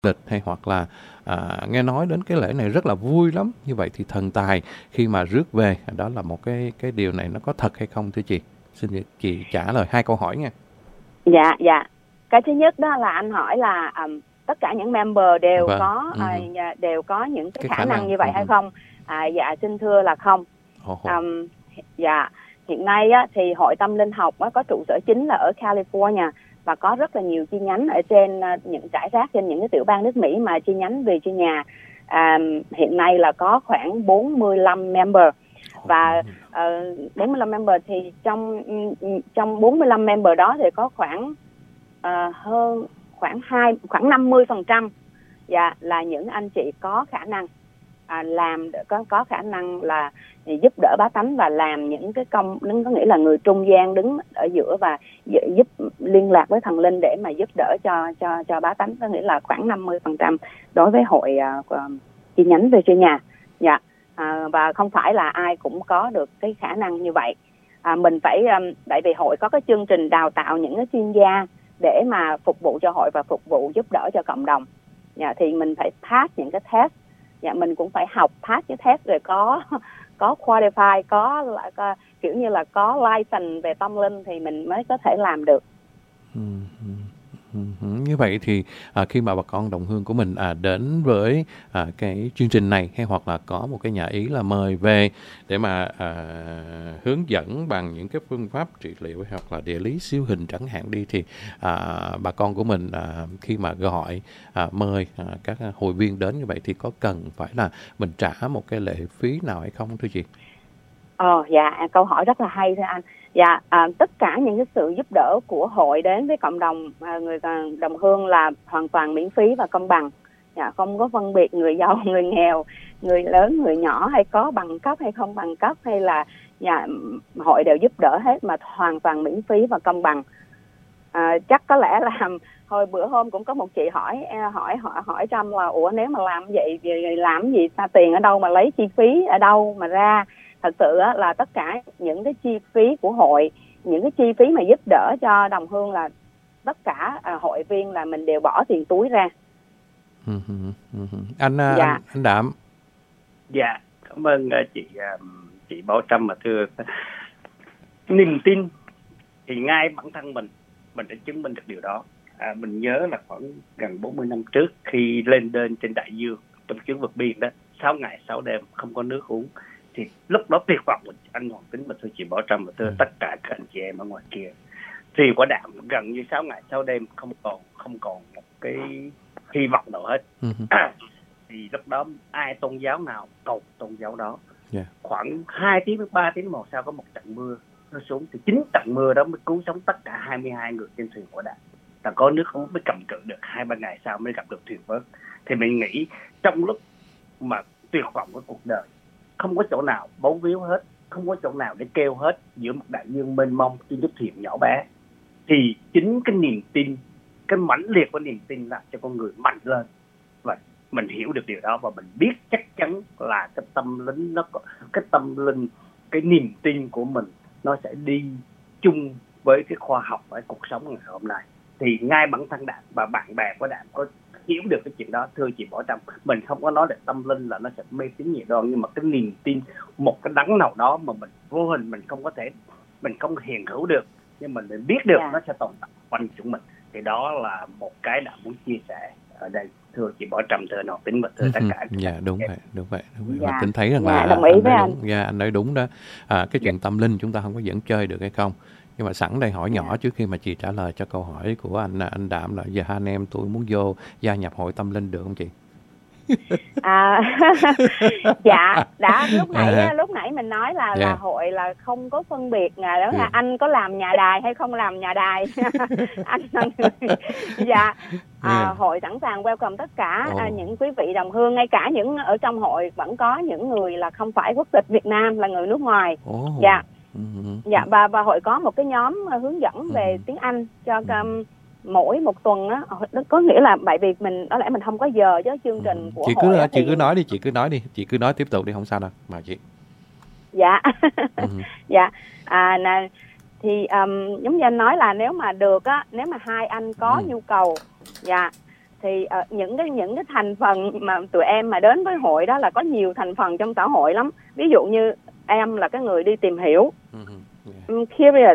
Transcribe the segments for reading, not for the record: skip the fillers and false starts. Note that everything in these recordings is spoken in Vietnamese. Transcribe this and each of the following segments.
lịch hay hoặc là nghe nói đến cái lễ này rất là vui lắm. Như vậy thì thần tài khi mà rước về, đó là một cái điều này nó có thật hay không thưa chị? Xin chị trả lời 2 câu hỏi nha. Dạ. Cái thứ nhất đó là anh hỏi là tất cả những member đều đều có những cái khả năng như vậy hay không? Dạ xin thưa là không. Dạ, hiện nay á, thì Hội Tâm Linh Học á, có trụ sở chính là ở California và có rất là nhiều chi nhánh ở trên những rải rác trên những cái tiểu bang nước Mỹ, mà chi nhánh Virginia hiện nay là có khoảng 45 member. Và 45 member thì trong 45 member đó thì có khoảng khoảng 50% là những anh chị có khả năng có khả năng là giúp đỡ bá tánh và làm những cái công, có nghĩa là người trung gian đứng ở giữa và giúp liên lạc với thần linh để mà giúp đỡ cho bá tánh, có nghĩa là khoảng 50% đối với hội chi nhánh Virginia. Và không phải là ai cũng có được cái khả năng như vậy. Mình phải tại vì hội có cái chương trình đào tạo những cái chuyên gia để mà phục vụ cho hội và phục vụ giúp đỡ cho cộng đồng. Thì mình phải pass những cái test. Mình cũng phải học pass cái test rồi có qualify, có kiểu như là có license về tâm linh thì mình mới có thể làm được. Như vậy thì khi mà bà con đồng hương của mình đến với cái chương trình này, hay hoặc là có một cái nhà ý là mời về để mà hướng dẫn bằng những cái phương pháp trị liệu hoặc là địa lý siêu hình chẳng hạn đi, thì bà con của mình khi mà gọi mời các hội viên đến như vậy thì có cần phải là mình trả một cái lệ phí nào hay không thưa chị? Dạ, câu hỏi rất là hay thưa anh. Dạ, tất cả những cái sự giúp đỡ của hội đến với cộng đồng người đồng hương là hoàn toàn miễn phí và công bằng. Dạ, không có phân biệt người giàu, người nghèo, người lớn, người nhỏ, hay có bằng cấp hay không bằng cấp, hay là hội đều giúp đỡ hết, mà hoàn toàn miễn phí và công bằng. Chắc có lẽ là hồi bữa hôm cũng có một chị hỏi Trâm là nếu mà làm vậy thì làm gì, xa tiền ở đâu mà lấy, chi phí ở đâu mà ra. Thật sự là tất cả những cái chi phí của hội, những cái chi phí mà giúp đỡ cho đồng hương là tất cả hội viên là mình đều bỏ tiền túi ra. Anh Đạm. Dạ, cảm ơn chị Bảo Trâm. Mà thưa, niềm tin thì ngay bản thân mình đã chứng minh được điều đó. Mình nhớ là khoảng gần 40 năm trước khi lên đơn trên đại dương trong chuyến vượt biên đó, 6 ngày 6 đêm không có nước uống, thì lúc đó tuyệt vọng của anh Hoàng Tính và thưa chị Bảo Trâm và thưa tất cả các anh chị em ở ngoài kia. Thì quả đạm gần như 6 ngày 6 đêm không còn một cái hy vọng nào hết. Thì lúc đó ai tôn giáo nào cầu tôn giáo đó. Khoảng 2 tiếng 3 tiếng một sau có một trận mưa nó xuống, thì chính trận mưa đó mới cứu sống tất cả 22 người trên thuyền quả đạm. Là có nước uống mới cầm cự được, 2-3 ngày sau mới gặp được thuyền vớt. Thì mình nghĩ trong lúc mà tuyệt vọng của cuộc đời, không có chỗ nào bấu víu hết, không có chỗ nào để kêu hết, giữa một đại dương mênh mông trên chiếc thuyền nhỏ bé, thì chính cái niềm tin, cái mãnh liệt của niềm tin làm cho con người mạnh lên. Và mình hiểu được điều đó và mình biết chắc chắn là cái tâm linh, cái niềm tin của mình nó sẽ đi chung với cái khoa học với cuộc sống ngày hôm nay. Thì ngay bản thân Đạm và bạn bè của Đạm có hiểu được cái chuyện đó. Thưa chị Bảo Trâm, mình không có nói là tâm linh là nó sẽ mê tín gì đâu, nhưng mà cái niềm tin, một cái đấng nào đó mà mình vô hình mình không hiện hữu được, nhưng mình biết được nó sẽ tồn tại quanh chúng mình. Thì đó là một cái Đạm muốn chia sẻ ở đây, thưa chị Bảo Trâm, thưa Hoàng Tính và thưa tất cả. Dạ đúng vậy. Hoàng Tính thấy rằng là đồng ý với anh. Anh nói đúng đó. Cái chuyện tâm linh chúng ta không có dẫn chơi được hay không. Nhưng mà sẵn đây hỏi nhỏ trước khi mà chị trả lời cho câu hỏi của anh Đạm là giờ hai anh em tôi muốn vô gia nhập hội tâm linh được không chị? Dạ, đã lúc nãy mình nói là hội là không có phân biệt đó là anh có làm nhà đài hay không làm nhà đài. Anh là người hội sẵn sàng welcome tất cả những quý vị đồng hương, ngay cả những ở trong hội vẫn có những người là không phải quốc tịch Việt Nam, là người nước ngoài. Và hội có một cái nhóm hướng dẫn về tiếng Anh cho mỗi một tuần á, có nghĩa là bởi vì mình có lẽ mình không có giờ với chương trình của hội. Chị cứ nói tiếp tục đi, không sao đâu mà chị. Thì giống như anh nói là nếu mà được á, nếu mà hai anh có nhu cầu thì những cái thành phần mà tụi em mà đến với hội đó là có nhiều thành phần trong xã hội lắm. Ví dụ như em là cái người đi tìm hiểu, curious,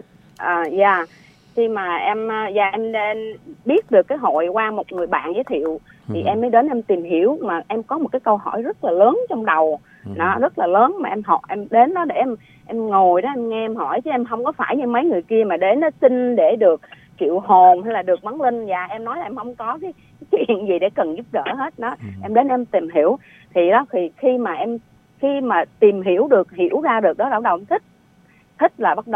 khi mà em biết được cái hội qua một người bạn giới thiệu thì em mới đến em tìm hiểu, mà em có một cái câu hỏi rất là lớn trong đầu, nó rất là lớn mà em đến đó để em ngồi đó em nghe em hỏi, chứ em không có phải như mấy người kia mà đến nó xin để được triệu hồn hay là được bắn linh. Và em nói là em không có cái chuyện gì để cần giúp đỡ hết đó. Em đến em tìm hiểu thì đó, thì khi mà tìm hiểu ra được đó, bắt đầu thích là bắt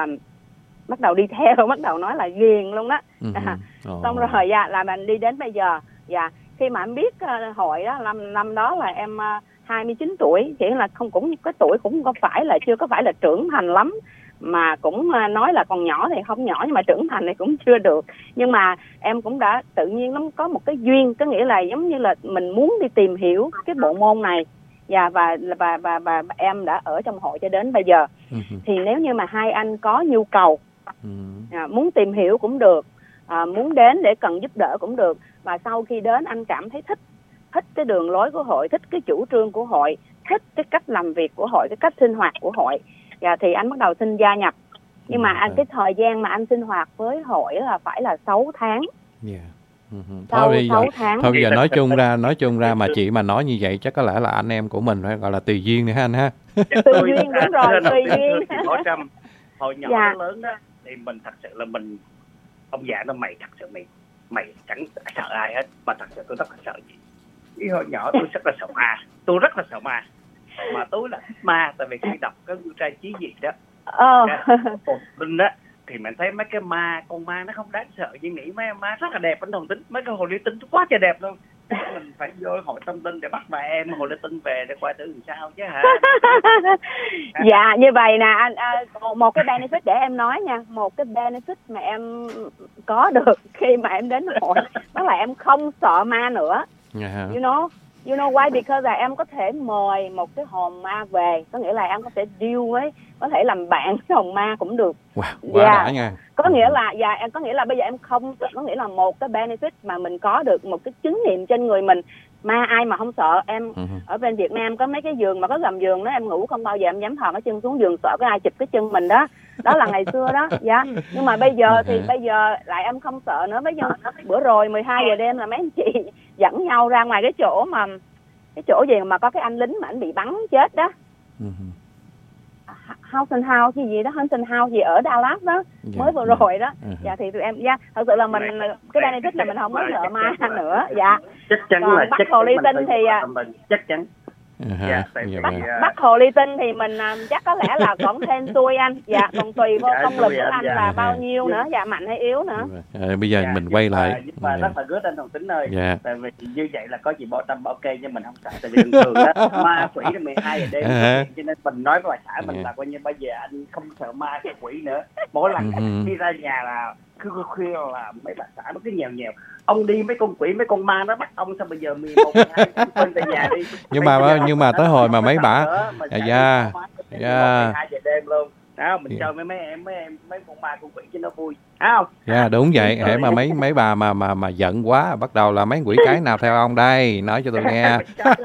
đầu đi theo, bắt đầu nói là ghiền luôn đó. Xong rồi là mình đi đến bây giờ. Khi mà em biết hội đó, năm đó là em 29 tuổi, chỉ là cũng cái tuổi cũng chưa có phải là trưởng thành lắm, mà cũng nói là còn nhỏ thì không nhỏ, nhưng mà trưởng thành thì cũng chưa được. Nhưng mà em cũng đã tự nhiên lắm có một cái duyên, có nghĩa là giống như là mình muốn đi tìm hiểu cái bộ môn này. Và em đã ở trong hội cho đến bây giờ. Thì nếu như mà hai anh có nhu cầu, muốn tìm hiểu cũng được, muốn đến để cần giúp đỡ cũng được, và sau khi đến anh cảm thấy thích cái đường lối của hội, thích cái chủ trương của hội, thích cái cách làm việc của hội, cái cách sinh hoạt của hội, thì anh bắt đầu xin gia nhập. Nhưng mà cái thời gian mà anh sinh hoạt với hội là phải là 6 tháng. Thôi bây giờ nói chung ra mà chị mà nói như vậy chắc có lẽ là anh em của mình phải gọi là tùy duyên nữa ha anh ha. Tùy duyên, đúng rồi, tùy duyên. Hồi nhỏ đến lớn đó thì mình thật sự là mình, ông già nó mày thật sự mày chẳng sợ ai hết, mà thật sự tôi rất là sợ gì. Vì hồi nhỏ tôi rất là sợ ma, mà tôi là thích ma, tại vì khi đọc cái Ngũ Trai Chí Dị đó, linh đó, thì mình thấy mấy cái con ma nó không đáng sợ, nhưng nghĩ mấy ma rất là đẹp, anh Thần Tính, mấy cái hồ ly tinh quá trời đẹp luôn. Mình phải vô hội tâm linh để bắt bà em hồ ly tinh về để coi thử làm sao chứ hả? Dạ như vậy nè anh, một cái benefit để em nói nha, một cái benefit mà em có được khi mà em đến hội đó là em không sợ ma nữa. You know why? Because là em có thể mời một cái hồn ma về, có nghĩa là em có thể deal với, có thể làm bạn với hồn ma cũng được. Đã nha. Có nghĩa là bây giờ em không, có nghĩa là một cái benefit mà mình có được, một cái chứng nghiệm trên người mình. Ma ai mà không sợ. Em ở bên Việt Nam có mấy cái giường mà có gầm giường đó, em ngủ không bao giờ em dám thò cái chân xuống giường, sợ cái ai chụp cái chân mình đó. Đó là ngày xưa đó. Nhưng mà bây giờ thì bây giờ lại em không sợ nữa. Bây giờ bữa rồi 12 giờ đêm là mấy anh chị dẫn nhau ra ngoài cái chỗ gì mà có cái anh lính mà anh bị bắn chết đó. House gì đó, Haunted House gì ở Dallas đó, mới vừa rồi đó. Thì tụi em thật sự là mình cái benefit là mình không có sợ ma nữa. Chắc chắn còn là bắt hồ ly tinh thì chắc chắn. Bắt hồ ly tinh thì mình chắc có lẽ là còn hên xui anh. Còn tùy vô công lực của anh là bao nhiêu nữa, mạnh hay yếu nữa. Bây giờ mình quay lại. Nhưng mà rất là good anh Thần Tính ơi. Tại vì như vậy là có gì bảo Tâm bảo kê nhưng mình không sợ. Tại vì thường thường đó ma quỷ là 12 giờ đêm, cho nên mình nói với bà xã mình là coi như bây giờ anh không sợ ma sợ quỷ nữa. Mỗi lần đi ra nhà là khuya là mấy bà xã nó cứ nhèo ông đi mấy con quỷ mấy con ma nó bắt ông, sao bây giờ 11 12 quên về nhà đi. Nhưng mà tới hồi mà mấy bà 12 giờ đêm luôn đó, mình chơi mấy con ma con quỷ cho nó vui, phải không? Đúng vậy. Hễ mà mấy bà mà giận quá bắt đầu là mấy quỷ cái nào theo ông đây, nói cho tôi nghe.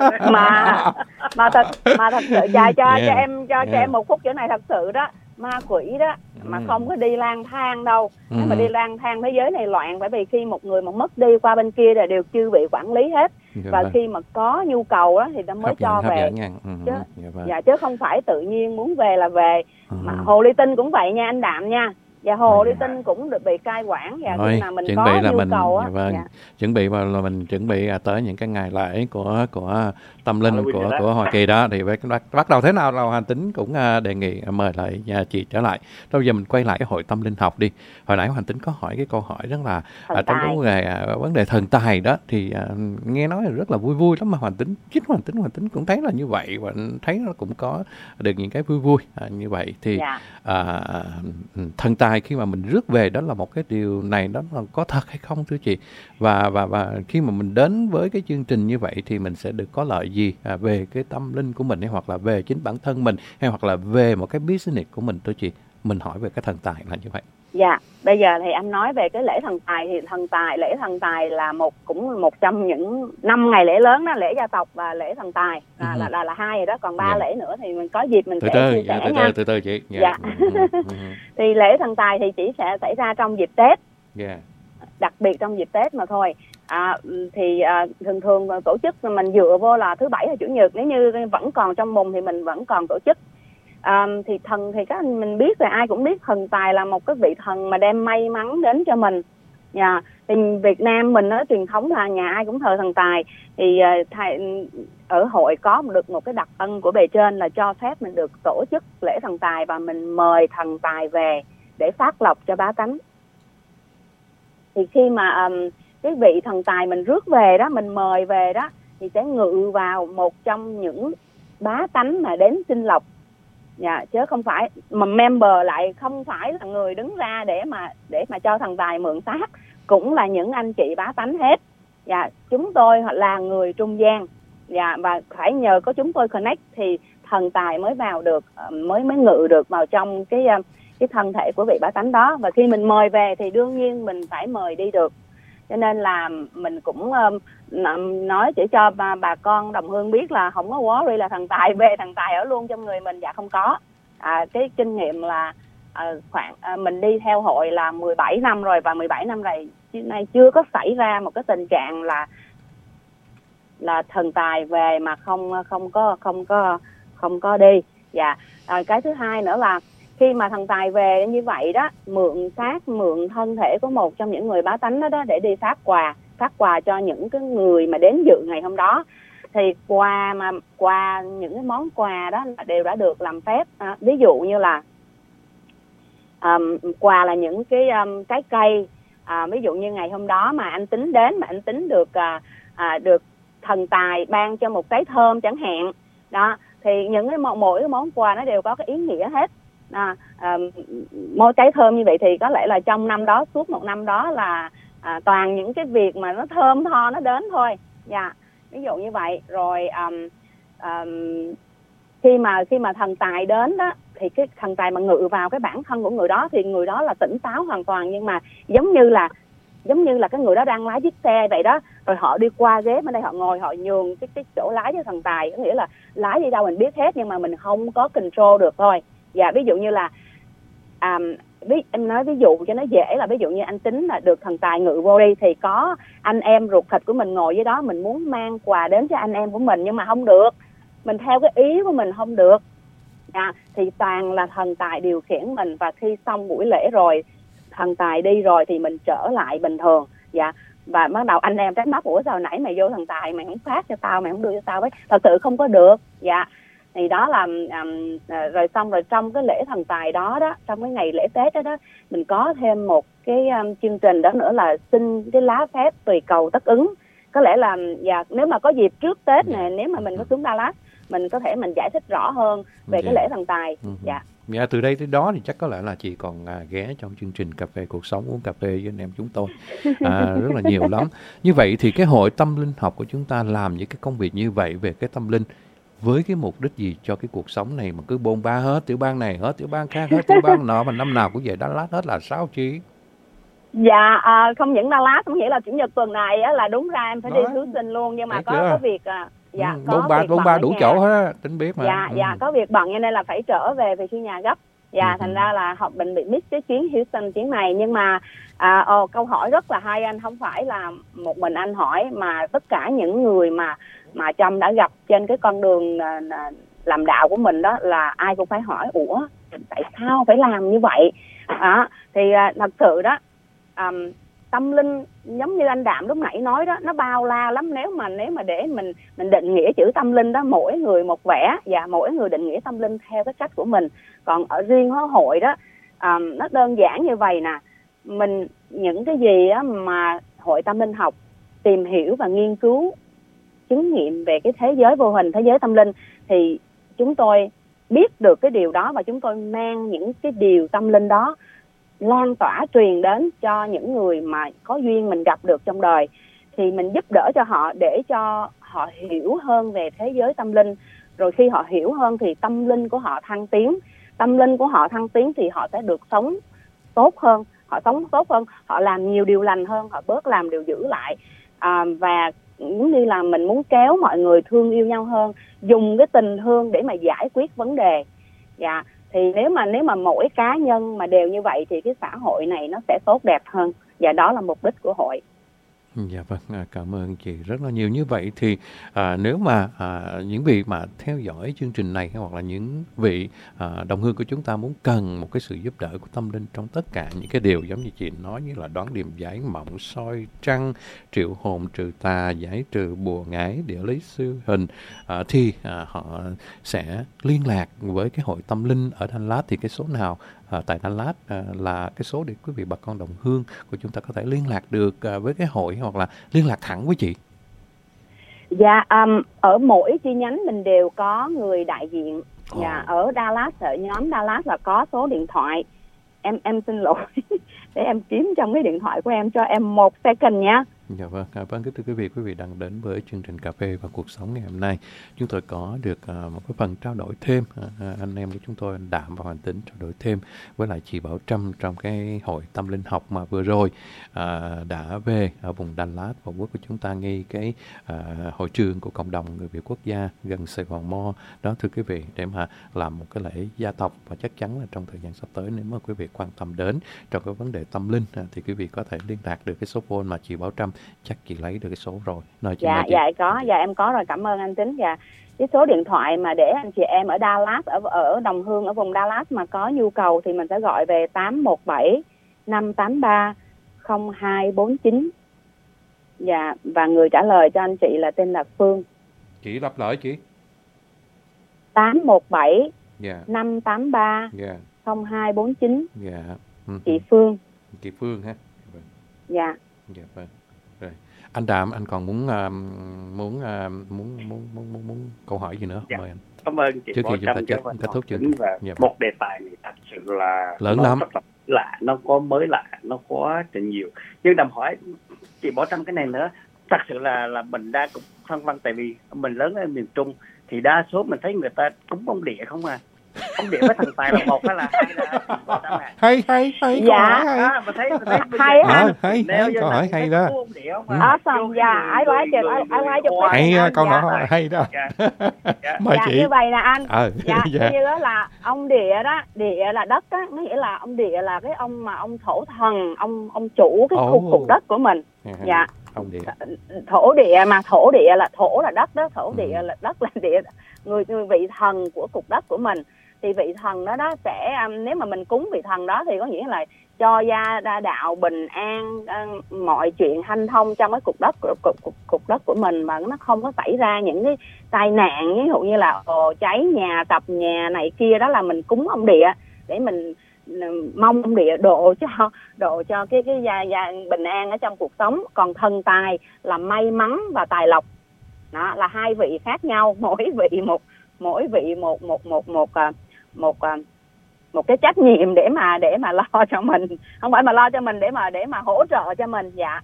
mà thật sự cho em một phút chỗ này, thật sự đó, ma quỷ đó mà không có đi lang thang đâu. Nếu mà đi lang thang thế giới này loạn, bởi vì khi một người mà mất đi qua bên kia là đều chưa bị quản lý hết. Và khi mà có nhu cầu đó thì nó mới cho về. Chứ không phải tự nhiên muốn về là về. Mà hồ ly tinh cũng vậy nha anh Đạm nha. Hồ ly tinh cũng được bị cai quản. Khi mà mình có nhu cầu á. Chuẩn bị là mình chuẩn bị tới những cái ngày lễ của tâm linh của Hoa Kỳ đó, thì bắt đầu thế nào là Hành Tính cũng đề nghị mời lại chị trở lại. Bây giờ mình quay lại cái hội tâm linh học đi. Hồi nãy Hành Tính có hỏi cái câu hỏi rất là trong cái vấn đề thần tài đó, thì nghe nói là rất là vui lắm, mà Hành Tính cũng thấy là như vậy, và thấy nó cũng có được những cái vui như vậy. Thì thần tài khi mà mình rước về đó là một cái điều này đó là có thật hay không thưa chị? Và khi mà mình đến với cái chương trình như vậy thì mình sẽ được có lợi gì về cái tâm linh của mình, hay hoặc là về chính bản thân mình, hay hoặc là về một cái business của mình thưa chị? Mình hỏi về cái thần tài là như vậy. Dạ, bây giờ thì em nói về cái lễ thần tài, thì lễ thần tài là cũng một trong những 5 ngày lễ lớn đó, lễ gia tộc và lễ thần tài là hai rồi đó, còn 3 lễ nữa thì mình có dịp mình sẽ chia sẻ nha. Từ từ chị. Dạ. Thì lễ thần tài thì chỉ sẽ xảy ra trong dịp Tết. Đặc biệt trong dịp Tết mà thôi. Thường tổ chức mình dựa vô là thứ Bảy hay Chủ nhật, nếu như vẫn còn trong mùng thì mình vẫn còn tổ chức. Thì các anh mình biết rồi, ai cũng biết thần tài là một cái vị thần mà đem may mắn đến cho mình. Thì Việt Nam mình nó truyền thống là nhà ai cũng thờ thần tài. Thì ở hội có được một cái đặc ân của bề trên là cho phép mình được tổ chức lễ thần tài và mình mời thần tài về để phát lộc cho bá tánh. Thì khi mà cái vị thần tài mình rước về đó, mình mời về đó, thì sẽ ngự vào một trong những bá tánh mà đến xin lộc. Chứ không phải mà member lại không phải là người đứng ra để mà cho thần tài mượn xác, cũng là những anh chị bá tánh hết. Chúng tôi là người trung gian, và phải nhờ có chúng tôi connect thì thần tài mới vào được, mới ngự được vào trong cái thân thể của vị bá tánh đó. Và khi mình mời về thì đương nhiên mình phải mời đi được. Cho nên là mình cũng nói chỉ cho bà con đồng hương biết là không có worry là thần tài về, thần tài ở luôn trong người mình. Không có. Cái kinh nghiệm là mình đi theo hội là 17 năm rồi, và 17 năm này chưa có xảy ra một cái tình trạng là thần tài về mà không có đi. Cái thứ hai nữa là khi mà thần tài về như vậy đó, mượn thân thể của một trong những người bá tánh đó để đi phát quà cho những cái người mà đến dự ngày hôm đó. Thì quà những cái món quà đó đều đã được làm phép. Ví dụ như là quà là những cái trái cây. Ví dụ như ngày hôm đó mà anh Tính đến, mà anh Tính được thần tài ban cho một trái thơm chẳng hạn đó, thì những cái mỗi cái món quà nó đều có cái ý nghĩa hết. Mỗi trái thơm như vậy thì có lẽ là trong năm đó, suốt một năm đó là toàn những cái việc mà nó thơm tho nó đến thôi. Ví dụ như vậy. Rồi khi mà thần tài đến đó, thì cái thần tài mà ngự vào cái bản thân của người đó thì người đó là tỉnh táo hoàn toàn, nhưng mà giống như là cái người đó đang lái chiếc xe vậy đó, rồi họ đi qua ghế bên đây, họ ngồi, họ nhường cái chỗ lái cho thần tài. Có nghĩa là lái đi đâu mình biết hết, nhưng mà mình không có control được thôi. Ví dụ như là em nói ví dụ cho nó dễ, là ví dụ như anh Tính là được thần tài ngự vô đi, thì có anh em ruột thịt của mình ngồi dưới đó, mình muốn mang quà đến cho anh em của mình nhưng mà không được, mình theo cái ý của mình không được. Thì toàn là thần tài điều khiển mình. Và khi xong buổi lễ rồi, thần tài đi rồi thì mình trở lại bình thường. Và bắt đầu anh em trách móc, ủa sao nãy mày vô thần tài mày không phát cho tao, mày không đưa cho tao ấy, thật sự không có được. Thì đó là rồi xong rồi trong cái lễ thần tài đó, trong cái ngày lễ Tết đó, mình có thêm một cái chương trình đó nữa là xin cái lá phép tùy cầu tất ứng. Có lẽ là nếu mà có dịp trước Tết này, nếu mà mình có xuống Dallas, mình có thể mình giải thích rõ hơn về cái lễ thần tài. Từ đây tới đó thì chắc có lẽ là chị còn ghé trong chương trình Cà phê Cuộc Sống, uống cà phê với anh em chúng tôi rất là nhiều lắm. Như vậy thì cái hội tâm linh học của chúng ta làm những cái công việc như vậy về cái tâm linh với cái mục đích gì cho cái cuộc sống này mà cứ bôn ba hết tiểu bang này, hết tiểu bang khác, hết tiểu bang nọ, mà năm nào cũng về Dallas hết là sao chị? Không những Dallas, cũng nghĩa là chủ nhật tuần này á, là đúng ra em phải đi Phú Sinh luôn, nhưng mà có việc bôn ba đủ chỗ hết, Tính biết mà. Có việc bận cho nên là phải trở về phía nhà gấp. Thành ra là mình bị miss cái chuyến Houston chuyến này. Nhưng mà câu hỏi rất là hay, anh không phải là một mình anh hỏi, mà tất cả những người mà Trâm đã gặp trên cái con đường làm đạo của mình đó, là ai cũng phải hỏi ủa tại sao phải làm như vậy. Thì thật sự đó, tâm linh giống như anh Đạm lúc nãy nói đó, nó bao la lắm. Nếu mà để mình định nghĩa chữ tâm linh đó, mỗi người một vẻ, và mỗi người định nghĩa tâm linh theo cái cách của mình. Còn ở riêng hội đó, nó đơn giản như vậy nè. Những cái gì á mà hội tâm linh học tìm hiểu và nghiên cứu chứng nghiệm về cái thế giới vô hình, thế giới tâm linh, thì chúng tôi biết được cái điều đó, và chúng tôi mang những cái điều tâm linh đó lan tỏa truyền đến cho những người mà có duyên mình gặp được trong đời. Thì mình giúp đỡ cho họ để cho họ hiểu hơn về thế giới tâm linh. Rồi khi họ hiểu hơn thì tâm linh của họ thăng tiến. Tâm linh của họ thăng tiến thì họ sẽ được sống tốt hơn, họ sống tốt hơn, họ làm nhiều điều lành hơn, họ bớt làm điều dữ lại. Và giống như là mình muốn kéo mọi người thương yêu nhau hơn, dùng cái tình thương để mà giải quyết vấn đề. Dạ, thì nếu mà mỗi cá nhân mà đều như vậy thì cái xã hội này nó sẽ tốt đẹp hơn. Và đó là mục đích của hội. Dạ vâng, cảm ơn chị rất là nhiều. Như vậy thì nếu mà những vị mà theo dõi chương trình này hoặc là những vị đồng hương của chúng ta muốn cần một cái sự giúp đỡ của tâm linh trong tất cả những cái điều giống như chị nói, như là đoán điềm giải mộng, soi trăng, triệu hồn trừ tà, giải trừ bùa ngải, địa lý sư hình, thì họ sẽ liên lạc với cái hội tâm linh ở Dallas. Thì cái số nào tại Dallas là cái số để quý vị bà con đồng hương của chúng ta có thể liên lạc được với cái hội hoặc là liên lạc thẳng với chị? Dạ, ở mỗi chi nhánh mình đều có người đại diện. Dạ, ở Dallas, ở nhóm Dallas là có số điện thoại. Em xin lỗi để em kiếm trong cái điện thoại của em, cho em 1 second nha. Dạ vâng, vâng, kính thưa quý vị đang đến với chương trình Cà phê và cuộc sống ngày hôm nay. Chúng tôi có được một cái phần trao đổi thêm, anh em của chúng tôi, anh Đạm và Hoàng Tính, trao đổi thêm với lại chị Bảo Trâm trong cái hội tâm linh học mà vừa rồi đã về ở vùng Dallas và quốc của chúng ta, ngay cái hội trường của cộng đồng người Việt quốc gia gần Sài Gòn Mo đó, thưa quý vị, để mà làm một cái lễ gia tộc. Và chắc chắn là trong thời gian sắp tới, nếu mà quý vị quan tâm đến trong cái vấn đề tâm linh thì quý vị có thể liên lạc được cái số phone mà chị Bảo Trâm chắc chị lấy được cái số rồi. Dạ em có rồi, cảm ơn anh Tính. Dạ, cái số điện thoại mà để anh chị em ở Dallas, ở đồng hương ở vùng Dallas mà có nhu cầu thì mình sẽ gọi về 817 583 0249. Dạ, và người trả lời cho anh chị là tên là Phương. Chị lặp lại chị. 817 583 0249. Dạ. Chị Phương. Chị Phương ha. Dạ. Dạ vâng. Rồi. Anh Đạm, anh còn muốn câu hỏi gì nữa? Dạ. Mời anh. Cảm ơn chị. Trước khi chúng ta kết thúc chương trình. Dạ. Một đề tài này thật sự là lớn lắm. Rất là lạ, nó có mới lạ, nó có trình nhiều. Nhưng Đàm hỏi chị Bảo Trâm cái này nữa, thật sự là mình đang cũng phân vân, tại vì mình lớn ở miền Trung thì đa số mình thấy người ta cúng ông địa không à. Ông địa với thần tài là một hay là hai? Hay. Dạ. Mình thấy hay câu hỏi hay đó. Awesome. Dạ, I like it. Hay câu nói hay đó. Mời chị. Như vậy là anh. Dạ. Như đó là ông địa đó, địa là đất á, nghĩa là ông địa là cái ông mà ông thổ thần, ông chủ cái khu cục đất của mình. Dạ. Ông địa. Thổ địa mà thổ địa là thổ là đất đó, thổ địa là đất là địa, người vị thần của cục đất của mình. Thì vị thần đó sẽ, nếu mà mình cúng vị thần đó thì có nghĩa là cho gia đạo bình an, mọi chuyện hanh thông trong cái cục đất của mình, mà nó không có xảy ra những cái tai nạn, ví dụ như là cháy nhà, tập nhà này kia. Đó là mình cúng ông địa để mình mong ông địa độ cho cái gia bình an ở trong cuộc sống. Còn thần tài là may mắn và tài lộc. Đó là hai vị khác nhau, mỗi vị một cái trách nhiệm để mà lo cho mình, không phải mà lo cho mình, để mà hỗ trợ cho mình. Dạ.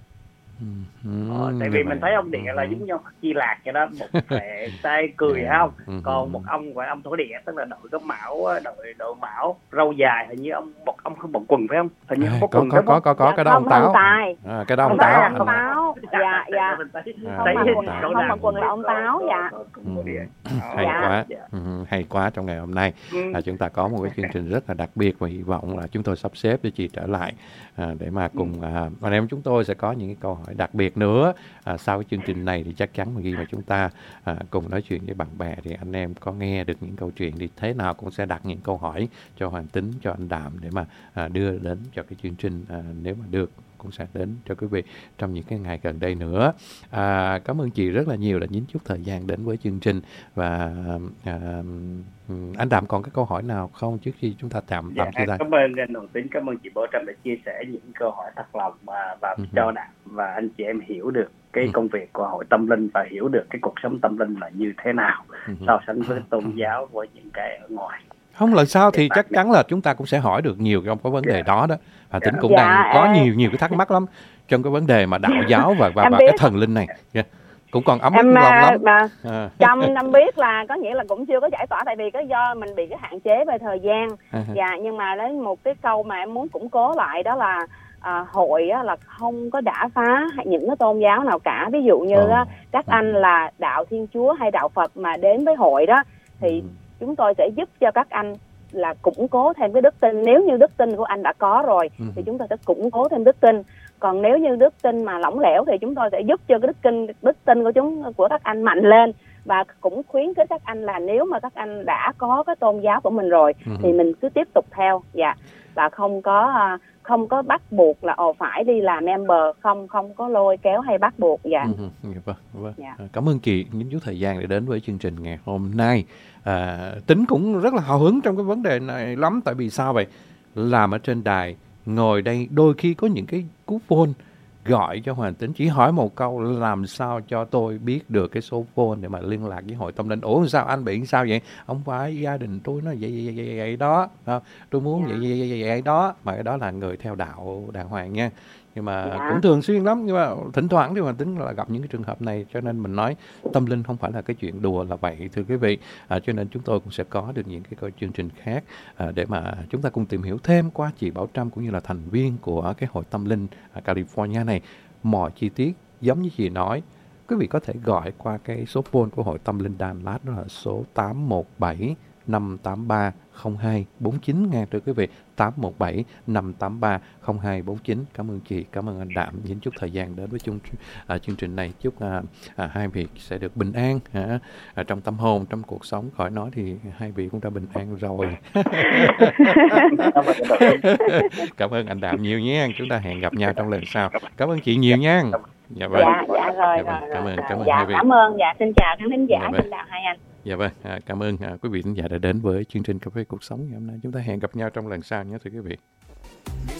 Tại vì mình thấy ông địa là giống như Di Lạc vậy đó, một thể tay cười không. Còn một ông gọi ông thổ địa, tức là đội cái mão, đội mão râu dài, hình như ông không bận quần phải không? Hình như không có quần. Có cái đó ông Táo. Cái đó ông Táo. Dạ. Không bận quần là ông Táo. Dạ. Hay quá. Trong ngày hôm nay chúng ta có một cái chương trình rất là đặc biệt, và hy vọng là chúng tôi sắp xếp để chị trở lại để mà cùng anh em chúng tôi sẽ có những cái câu hỏi đặc biệt nữa sau cái chương trình này. Thì chắc chắn mà khi mà chúng ta cùng nói chuyện với bạn bè thì anh em có nghe được những câu chuyện thì thế nào cũng sẽ đặt những câu hỏi cho Hoàng Tính, cho anh Đạm để mà đưa đến cho cái chương trình, nếu mà được cũng sẽ đến cho quý vị trong những cái ngày gần đây nữa. Cảm ơn chị rất là nhiều đã nhín chút thời gian đến với chương trình. Và anh Đạm còn cái câu hỏi nào không trước khi chúng ta tạm chia tay? Cảm ơn anh Hoàng Tính, cảm ơn chị Bảo Trâm đã chia sẻ những câu hỏi thật lòng và cho Đạm và anh chị em hiểu được cái công việc của hội tâm linh và hiểu được cái cuộc sống tâm linh là như thế nào so sánh với tôn giáo, với những cái ở ngoài. Không, lần sau thì chắc chắn là chúng ta cũng sẽ hỏi được nhiều trong cái vấn đề đó. Và Tính cũng đang có nhiều cái thắc mắc lắm trong cái vấn đề mà đạo giáo và cái thần linh này. cũng còn ấm em lòng lắm. mà trong năm biết là có nghĩa là cũng chưa có giải tỏa, tại vì do mình bị cái hạn chế về thời gian. Dạ, nhưng mà đến một cái câu mà em muốn củng cố lại đó là hội á, là không có đả phá những cái tôn giáo nào cả. Ví dụ như các anh là đạo Thiên Chúa hay đạo Phật mà đến với hội đó thì chúng tôi sẽ giúp cho các anh là củng cố thêm cái đức tin. Nếu như đức tin của anh đã có rồi thì chúng tôi sẽ củng cố thêm đức tin. Còn nếu như đức tin mà lỏng lẻo thì chúng tôi sẽ giúp cho cái đức tin của các anh mạnh lên, và cũng khuyến khích các anh là nếu mà các anh đã có cái tôn giáo của mình rồi thì mình cứ tiếp tục theo. Dạ, và không có bắt buộc là phải đi làm member, không có lôi kéo hay bắt buộc. Dạ. Vâng. Dạ. Cảm ơn chị những chút thời gian để đến với chương trình ngày hôm nay. Tính cũng rất là hào hứng trong cái vấn đề này lắm. Tại vì sao vậy? Làm ở trên đài, ngồi đây đôi khi có những cái cú phone gọi cho Hoàng Tính, chỉ hỏi một câu làm sao cho tôi biết được cái số phone để mà liên lạc với hội tâm linh. Ủa sao anh bị sao vậy? Không phải gia đình tôi nó vậy đó, tôi muốn vậy đó. Mà cái đó là người theo đạo đàng hoàng nha. Nhưng mà cũng thường xuyên lắm, nhưng mà thỉnh thoảng thì Hoàng Tính là gặp những cái trường hợp này, cho nên mình nói tâm linh không phải là cái chuyện đùa là vậy, thưa quý vị. Cho nên chúng tôi cũng sẽ có được những cái chương trình khác để mà chúng ta cùng tìm hiểu thêm qua chị Bảo Trâm cũng như là thành viên của cái hội tâm linh California này. Mọi chi tiết giống như chị nói, quý vị có thể gọi qua cái số phone của hội tâm linh Dallas, đó là số 817 583 0249 nghe thưa quý vị, 817 583 0249. Cảm ơn chị, cảm ơn anh Đạm những chút thời gian đến với chương trình này. Chúc hai vị sẽ được bình an trong tâm hồn, trong cuộc sống. Khỏi nói thì hai vị cũng đã bình an rồi. Cảm ơn anh Đạm nhiều nhé. Chúng ta hẹn gặp nhau trong lần sau. Cảm ơn chị nhiều nha. Dạ vâng. Dạ rồi. Cảm ơn dạ, hai vị. Cảm ơn. Dạ, xin chào khán thính giả, xin chào hai anh. Dạ vâng, cảm ơn quý vị khán giả đã đến với chương trình Cà phê Cuộc Sống ngày hôm nay. Chúng ta hẹn gặp nhau trong lần sau nhé thưa quý vị.